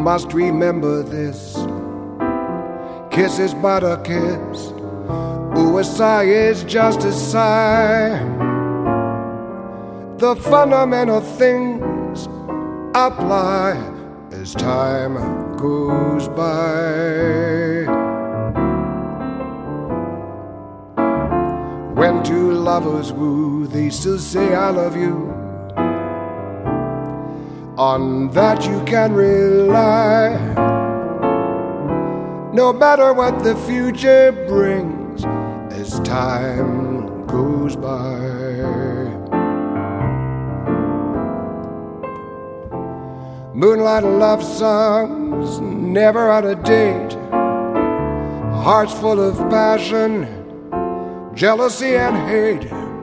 must remember this. Kiss is but a kiss. Ooh, a sigh is just a sigh. The fundamental things apply as time goes by. When two lovers woo, they still say I love you. On that you can rely. No matter what the future brings as time goes by. Moonlight love songs, never out of date. Hearts full of passion, jealousy and hate.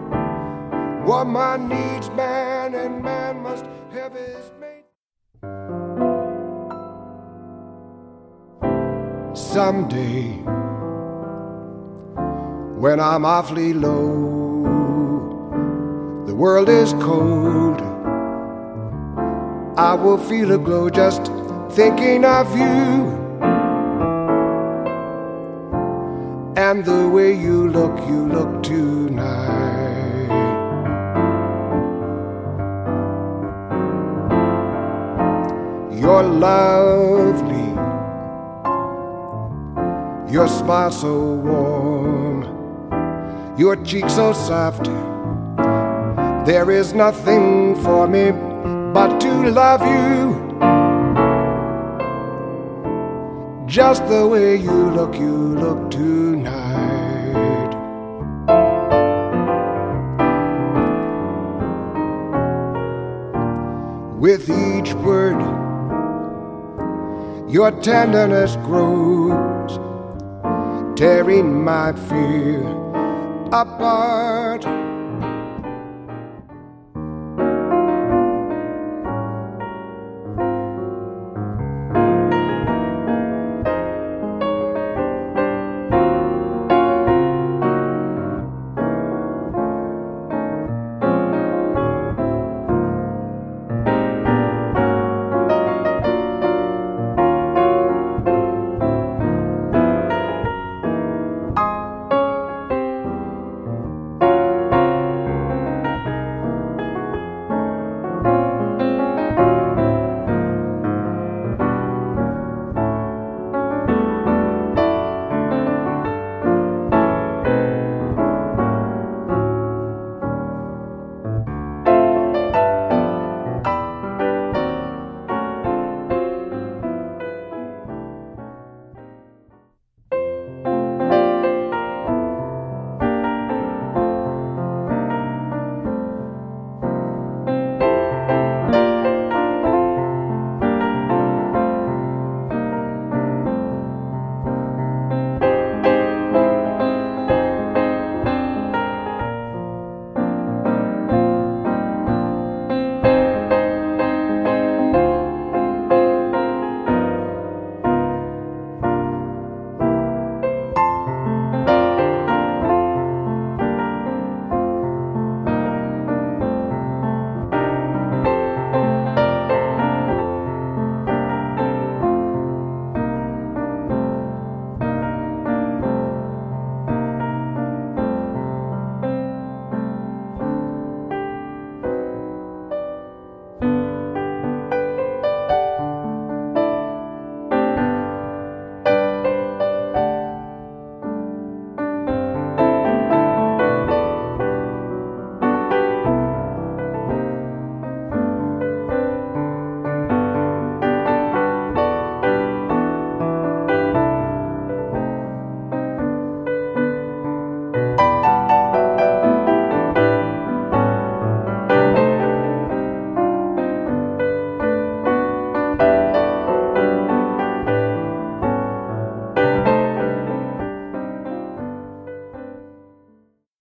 Woman needs man and man must have his mate. Someday, when I'm awfully low, the world is cold, I will feel a glow just thinking of you. And the way you look tonight. You're lovely, your smile so warm, your cheek so soft. There is nothing for me but to love you, just the way you look tonight. With each word, your tenderness grows, tearing my fear apart.